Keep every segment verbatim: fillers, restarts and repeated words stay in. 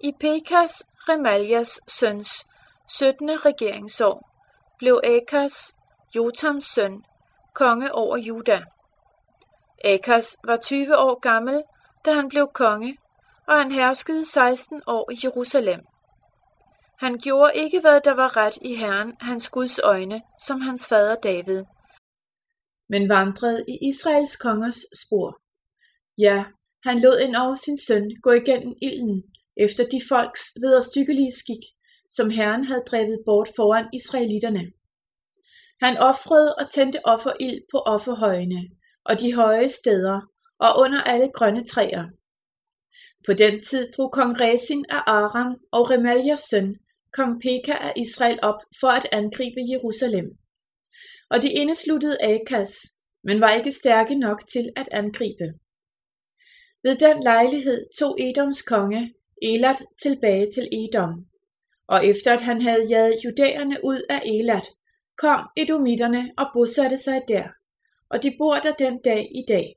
I Pekas, Remaljas søns, syttende regeringsår, blev Akas, Jotams søn, konge over Juda. Akas var tyve år gammel, da han blev konge, og han herskede seksten år i Jerusalem. Han gjorde ikke, hvad der var ret i Herren, hans Guds øjne, som hans fader David, men vandrede i Israels kongers spor. Ja, han lod endog sin søn gå igennem ilden efter de folks vederstyggelige skik, som Herren havde drevet bort foran israelitterne. Han ofrede og tændte offerild på offerhøjene og de høje steder og under alle grønne træer. På den tid drog kong Rezin af Aram og Remaljas søn, kong Peka af Israel, op for at angribe Jerusalem. Og de indesluttede Akas, men var ikke stærke nok til at angribe. Ved den lejlighed tog Edoms konge Elat tilbage til Edom, og efter at han havde jaget judæerne ud af Elat, kom edomitterne og bosatte sig der, og de bor der den dag i dag.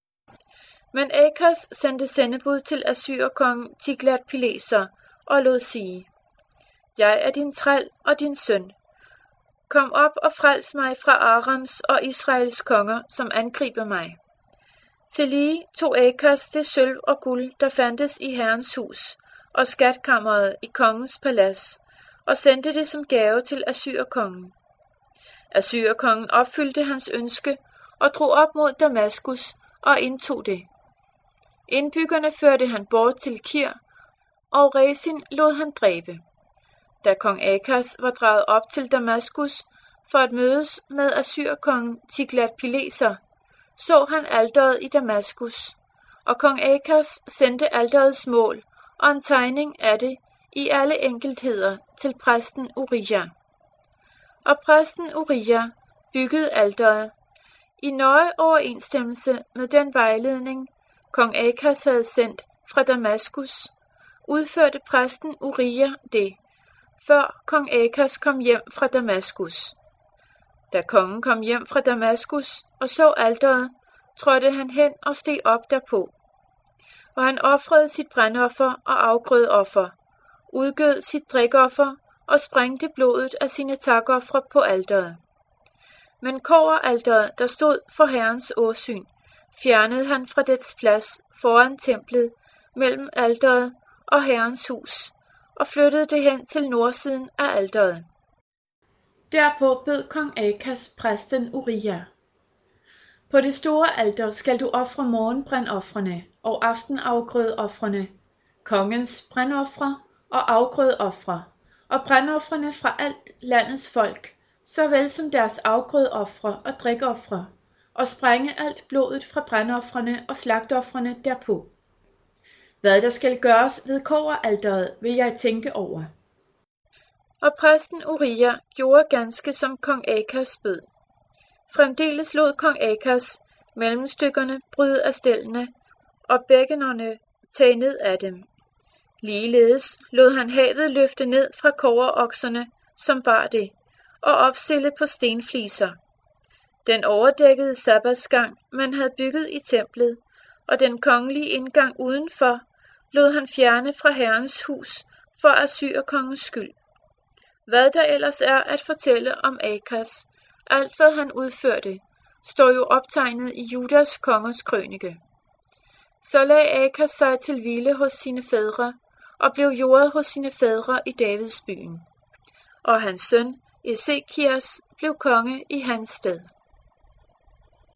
Men Akas sendte sendebud til Assyrkongen Tiglat-Pileser og lod sige: Jeg er din træl og din søn. Kom op og frels mig fra Arams og Israels konger, som angriber mig. Tillige tog Akas det sølv og guld, der fandtes i Herrens hus, og skatkammeret i kongens palads, og sendte det som gave til Assyrkongen. Assyrkongen opfyldte hans ønske og drog op mod Damaskus og indtog det. Indbyggerne førte han bort til Kir, og Rezin lod han dræbe. Da kong Akas var draget op til Damaskus for at mødes med Assyrkongen Tiglat-Pileser, så han alteret i Damaskus, og kong Akas sendte alterets mål og en tegning af det i alle enkeltheder til præsten Uria. Og præsten Uria byggede alteret i nøje overensstemmelse med den vejledning, kong Akas havde sendt fra Damaskus. Udførte præsten Uria det, før kong Akas kom hjem fra Damaskus. Da kongen kom hjem fra Damaskus og så alteret, trådte han hen og steg op derpå. Og han ofrede sit brandoffer og afgrødoffer, udgød sit drikoffer og sprængte blodet af sine takoffre på alteret. Men kobberalteret, der stod for Herrens åsyn, fjernede han fra dets plads foran templet mellem alteret og Herrens hus, og flyttede det hen til nordsiden af alteret. Derpå bød kong Akas præsten Uria: På det store alter skal du ofre morgenbrandofrene og aftenafgrødofrene, kongens brandofre og afgrødofre, og brandofrene fra alt landets folk, såvel som deres afgrødofre og drikofre, og sprænge alt blodet fra brandofrene og slagtofrene derpå. Hvad der skal gøres ved kobberalteret, vil jeg tænke over. Og præsten Uria gjorde ganske som kong Akas bød. Fremdeles lod kong Akas mellemstykkerne bryde af stellene, og bækkenerne tage ned af dem. Ligeledes lod han havet løfte ned fra kobberokserne, som bar det, og opstille på stenfliser. Den overdækkede sabbatsgang, man havde bygget i templet, og den kongelige indgang udenfor, lod han fjerne fra Herrens hus for Assyrkongens skyld. Hvad der ellers er at fortælle om Akas, alt hvad han udførte, står jo optegnet i Judas kongers krønike. Så lagde Akas sig til hvile hos sine fædre, og blev jordet hos sine fædre i Davids byen. Og hans søn Ezekias blev konge i hans sted.